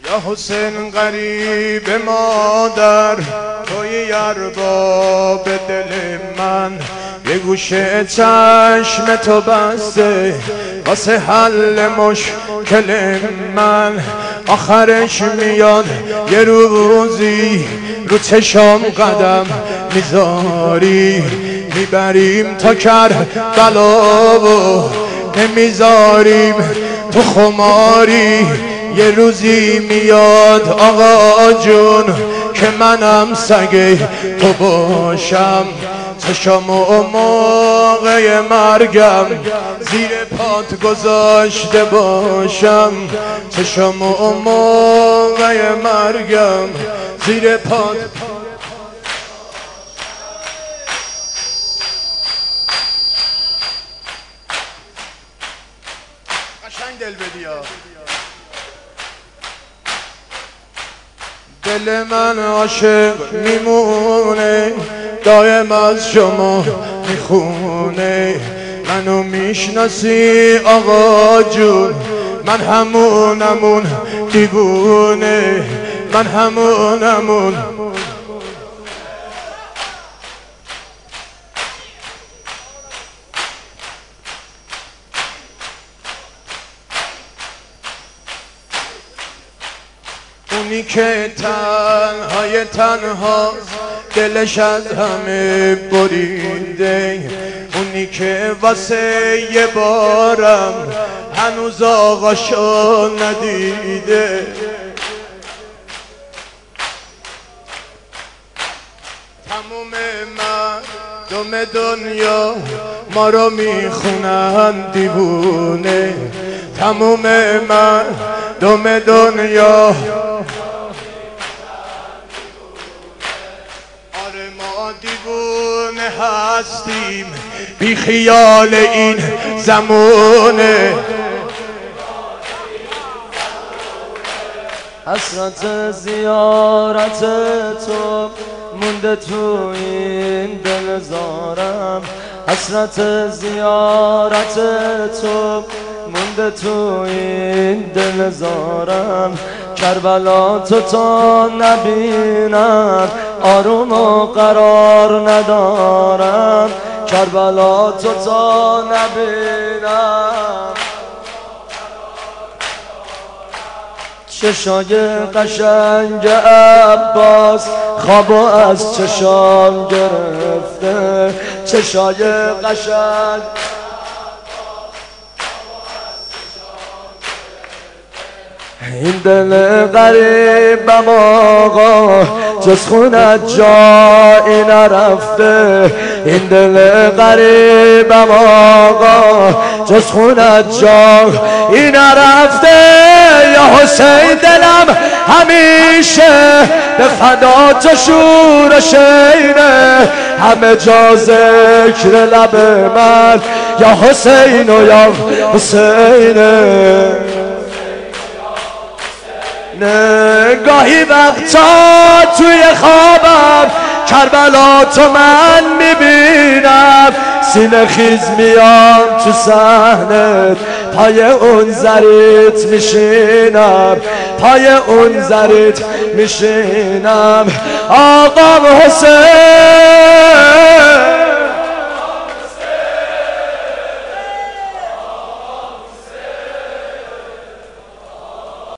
یا حسین غریب مادر، توی ارباب دل من، یه گوشه چشم تو بسته واسه حل مشکل من. آخرش میاد یه روزی رو چشم قدم میذاری، میبریم تا کربلا و نمیذاریم تو خماری. یه روزی میاد آقا جون که منم سگ تو باشم، چشم و موقع مرگم زیر پات گذاشته باشم، چشم و موقع مرگم زیر پات. قشنگ دل بدیا. دل من عاشق میمونه، دایم از شما میخونه. منو میشناسی آقا جون، من همونمون دیوونه، من همونمون. اونی که تنهای تنها دلش از همه بریده، اونی که واسه یه بارم هنوز آقاشو ندیده. تموم مردم دنیا ما رو میخونن دیوونه، تموم مردم دنیا. دیوونه هستیم بی خیال این زمونه. حسرت زیارت تو مونده تو این دل زارم، حسرت زیارت تو مونده تو این دل زارم. کربلا تو تا نبینم آروم و قرار ندارم، کربلا تو تا نبینم. چشای قشنگ عباس خوابو از چشام گرفته، چشای قشنگ این دل غریبم آقا جز خونت جایی نرفته، این دل غریبم آقا جز خونت جایی نرفته. یا حسین دلم همیشه به فدا تو شور شینه، همه جا ذکر لب من یا حسین و یا حسینه. گاهی وقتا توی خوابم کربلا تو من میبینم، سینه خیز میام تو صحنت پای اون زریت میشینم، پای اون زریت میشینم. آقا حسین